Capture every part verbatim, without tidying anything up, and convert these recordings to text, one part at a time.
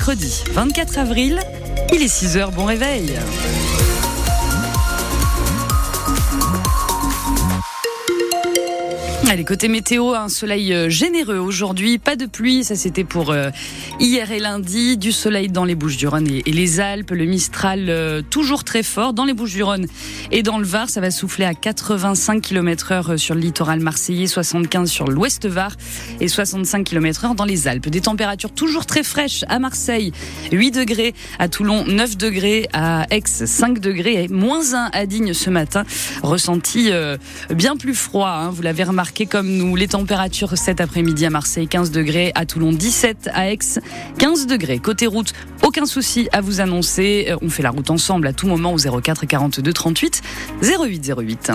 mercredi vingt-quatre avril, il est six heures, bon réveil. Allez, côté météo, un soleil généreux aujourd'hui, pas de pluie, ça c'était pour euh, hier et lundi, du soleil dans les Bouches-du-Rhône et, et les Alpes, le Mistral euh, toujours très fort dans les Bouches-du-Rhône et dans le Var, ça va souffler à quatre-vingt-cinq kilomètres heure sur le littoral marseillais, soixante-quinze sur l'ouest Var et soixante-cinq kilomètres heure dans les Alpes. Des températures toujours très fraîches à Marseille, huit degrés, à Toulon neuf degrés, à Aix cinq degrés et moins un à Digne ce matin, ressenti euh, bien plus froid, hein, vous l'avez remarqué comme nous. Les températures cet après-midi à Marseille, quinze degrés, à Toulon dix-sept, à Aix quinze degrés. Côté route, aucun souci à vous annoncer. On fait la route ensemble à tout moment au zéro quatre quarante-deux trente-huit zéro huit zéro huit.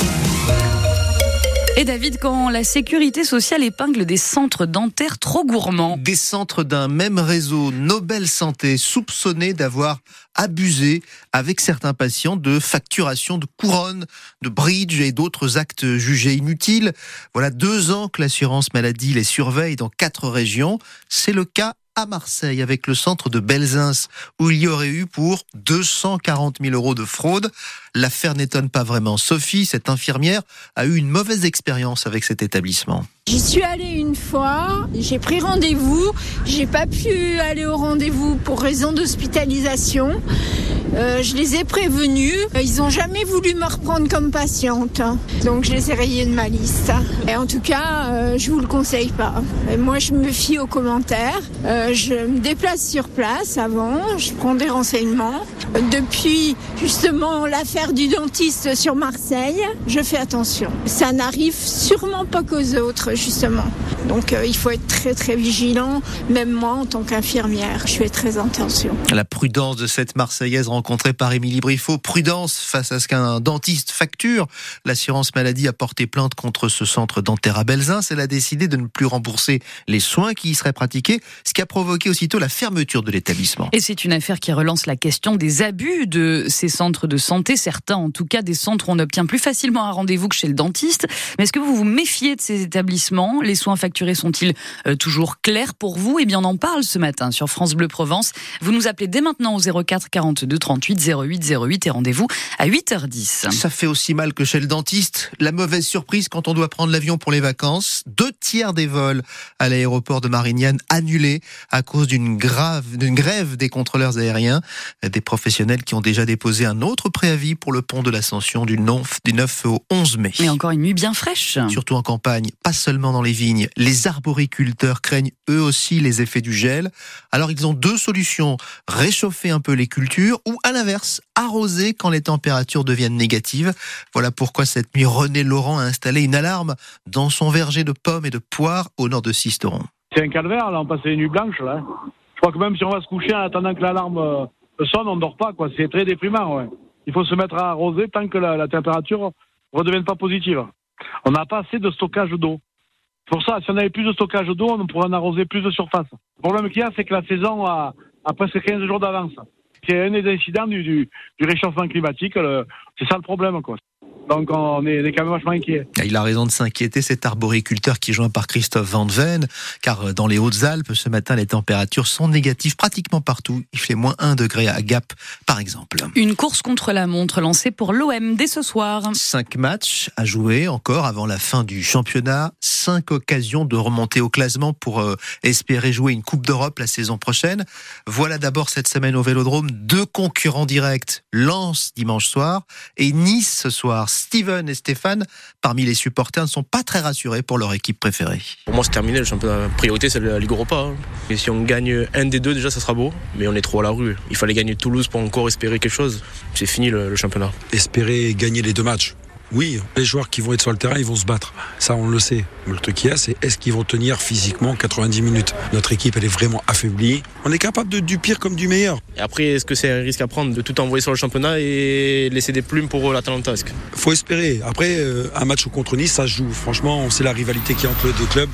Et David, quand la sécurité sociale épingle des centres dentaires trop gourmands. Des centres d'un même réseau, Nobel Santé, soupçonnés d'avoir abusé avec certains patients de facturation de couronnes, de bridge et d'autres actes jugés inutiles. Voilà deux ans que l'assurance maladie les surveille dans quatre régions. C'est le cas à Marseille, avec le centre de Belzins, où il y aurait eu pour deux cent quarante mille euros de fraude. L'affaire n'étonne pas vraiment. Sophie, cette infirmière, a eu une mauvaise expérience avec cet établissement. J'y suis allée une fois, j'ai pris rendez-vous, j'ai pas pu aller au rendez-vous pour raison d'hospitalisation. Euh, je les ai prévenus, ils ont jamais voulu me reprendre comme patiente, donc je les ai rayés de ma liste. Et en tout cas, euh, je vous le conseille pas. Et moi, je me fie aux commentaires, euh, je me déplace sur place avant, je prends des renseignements. Depuis justement l'affaire du dentiste sur Marseille, je fais attention. Ça n'arrive sûrement pas qu'aux autres, justement. Donc euh, il faut être très très vigilant. Même moi, en tant qu'infirmière, je fais très attention. La prudence de cette Marseillaise rencontrée par Émilie Briffaut. Prudence face à ce qu'un dentiste facture. L'assurance maladie a porté plainte contre ce centre dentaire à Belzins. Elle a décidé de ne plus rembourser les soins qui y seraient pratiqués, ce qui a provoqué aussitôt la fermeture de l'établissement. Et c'est une affaire qui relance la question des abus de ces centres de santé. Certains, en tout cas, des centres où on obtient plus facilement un rendez-vous que chez le dentiste. Mais est-ce que vous vous méfiez de ces établissements ? Les soins facturés sont-ils euh, toujours clairs pour vous ? Eh bien, on en parle ce matin sur France Bleu Provence. Vous nous appelez dès maintenant au zéro quatre quarante-deux trente-huit zéro huit zéro huit et rendez-vous à huit heures dix. Ça fait aussi mal que chez le dentiste. La mauvaise surprise quand on doit prendre l'avion pour les vacances. Deux tiers des vols à l'aéroport de Marignane annulés à cause d'une grave, d'une grève des contrôleurs aériens. Des professionnels qui ont déjà déposé un autre préavis pour le pont de l'Ascension du neuf au onze mai. Et encore une nuit bien fraîche. Surtout en campagne, pas seulement dans les vignes. Les arboriculteurs craignent eux aussi les effets du gel. Alors ils ont deux solutions. Réchauffer un peu les cultures ou à l'inverse, arroser quand les températures deviennent négatives. Voilà pourquoi cette nuit, René Laurent a installé une alarme dans son verger de pommes et de poires au nord de Sisteron. C'est un calvaire, là, on passe une nuit blanche, là. Je crois que même si on va se coucher en attendant que l'alarme euh, sonne, on ne dort pas, quoi. C'est très déprimant, ouais. Il faut se mettre à arroser tant que la, la température ne redevienne pas positive. On n'a pas assez de stockage d'eau. Pour ça, si on avait plus de stockage d'eau, on pourrait en arroser plus de surface. Le problème qu'il y a, c'est que la saison a, a presque quinze jours d'avance. C'est un des incidents du, du, du réchauffement climatique. Le, c'est ça le problème, quoi. Donc on est, on est quand même vachement inquiet. Il a raison de s'inquiéter, cet arboriculteur qui est joint par Christophe Van Ven, car dans les Hautes-Alpes, ce matin, les températures sont négatives pratiquement partout. Il fait moins un degré à Gap, par exemple. Une course contre la montre lancée pour l'O M dès ce soir. Cinq matchs à jouer encore avant la fin du championnat. Cinq occasions de remonter au classement pour euh, espérer jouer une Coupe d'Europe la saison prochaine. Voilà d'abord cette semaine au Vélodrome deux concurrents directs. Lens dimanche soir et Nice ce soir. Steven et Stéphane, parmi les supporters, ne sont pas très rassurés pour leur équipe préférée. Pour moi, c'est terminé. Le championnat. La priorité, c'est la Ligue Europa. Hein. Et si on gagne un des deux, déjà, ça sera beau. Mais on est trop à la rue. Il fallait gagner Toulouse pour encore espérer quelque chose. C'est fini le, le championnat. Espérer gagner les deux matchs. Oui, les joueurs qui vont être sur le terrain, ils vont se battre. Ça, on le sait. Mais le truc qu'il y a, c'est est-ce qu'ils vont tenir physiquement quatre-vingt-dix minutes ? Notre équipe, elle est vraiment affaiblie. On est capable de, du pire comme du meilleur. Et après, est-ce que c'est un risque à prendre de tout envoyer sur le championnat et laisser des plumes pour l'Atalanta ? Faut espérer. Après, euh, un match contre Nice, ça se joue. Franchement, on sait la rivalité qu'il y a entre les deux clubs.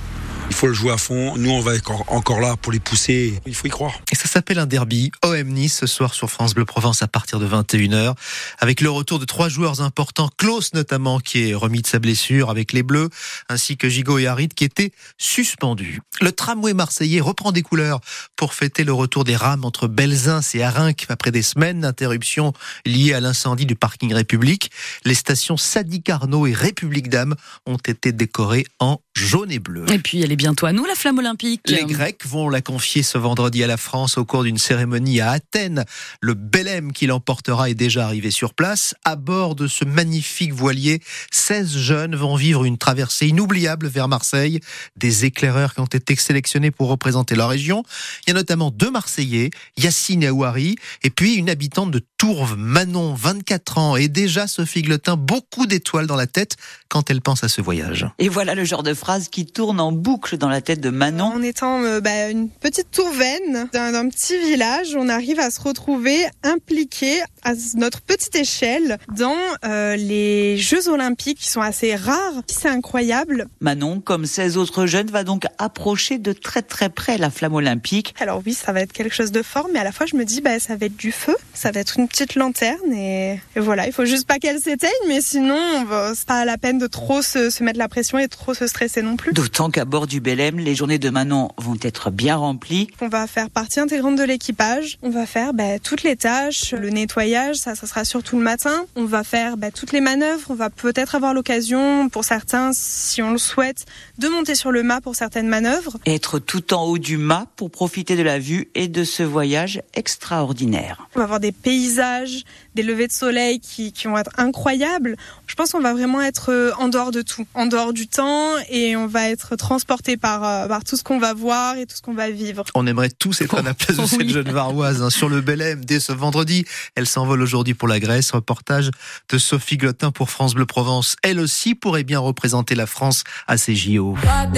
Il faut le jouer à fond. Nous, on va être encore là pour les pousser. Il faut y croire. Et ça s'appelle un derby. O M Nice ce soir sur France Bleu Provence à partir de vingt et une heures. Avec le retour de trois joueurs importants. Klaus notamment qui est remis de sa blessure avec les Bleus. Ainsi que Gigot et Harit qui étaient suspendus. Le tramway marseillais reprend des couleurs pour fêter le retour des rames entre Belzins et Arinques après des semaines d'interruption liées à l'incendie du parking République. Les stations Sadi Carnot et République d'Âme ont été décorées en jaune et bleu. Et puis elle est bientôt à nous, la flamme olympique. Les Grecs vont la confier ce vendredi à la France au cours d'une cérémonie à Athènes. Le Belém qui l'emportera est déjà arrivé sur place. À bord de ce magnifique voilier, seize jeunes vont vivre une traversée inoubliable vers Marseille. Des éclaireurs qui ont été sélectionnés pour représenter la région. Il y a notamment deux Marseillais, Yacine et Aouari, et puis une habitante de Tourves, Manon, vingt-quatre ans, et déjà Sophie Glotin, beaucoup d'étoiles dans la tête quand elle pense à ce voyage. Et voilà le genre de phrase qui tourne en boucle dans la tête de Manon. En étant euh, bah, une petite tourvaine d'un, d'un petit village, on arrive à se retrouver impliqués à notre petite échelle dans euh, les Jeux Olympiques qui sont assez rares. C'est incroyable. Manon, comme seize autres jeunes, va donc approcher de très très près la flamme olympique. Alors oui, ça va être quelque chose de fort, mais à la fois je me dis bah ça va être du feu, ça va être une petite lanterne et, et voilà, il faut juste pas qu'elle s'éteigne, mais sinon on va, c'est pas la peine de trop se, se mettre la pression et trop se stresser non plus. D'autant qu'à bord du Belém, les journées de Manon vont être bien remplies. On va faire partie intégrante de l'équipage, on va faire bah, toutes les tâches, le nettoyage, ça, ça sera surtout le matin. On va faire bah, toutes les manœuvres, on va peut-être avoir l'occasion, pour certains, si on le souhaite, de monter sur le mât pour certaines manœuvres. Être tout en haut du mât pour profiter de la vue et de ce voyage extraordinaire. On va avoir des paysages, des levées de soleil qui, qui vont être incroyables. Je pense qu'on va vraiment être en dehors de tout, en dehors du temps, et on va être transporté par, par tout ce qu'on va voir et tout ce qu'on va vivre. On aimerait tous être à la place de cette Oui. jeune Varoise hein, sur le Belém dès ce vendredi. Elle s'envole aujourd'hui pour la Grèce. Reportage de Sophie Glotin pour France Bleu Provence. Elle aussi pourrait bien représenter la France à ces J O.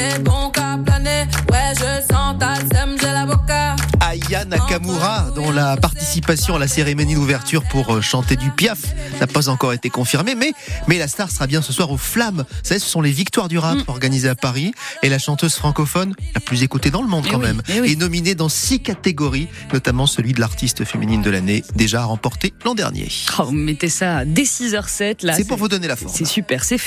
Aya Nakamura, dont la participation à la cérémonie d'ouverture pour chanter du Piaf n'a pas encore été confirmée, mais, mais la star sera bien ce soir aux Flammes. Vous savez, ce sont les Victoires du rap organisées à Paris, et la chanteuse francophone la plus écoutée dans le monde quand Eh oui, même, eh oui. est nominée dans six catégories, notamment celui de l'artiste féminine de l'année, déjà remporté l'an dernier. Oh, vous mettez ça dès six heures sept là. C'est pour vous donner la forme. C'est super, c'est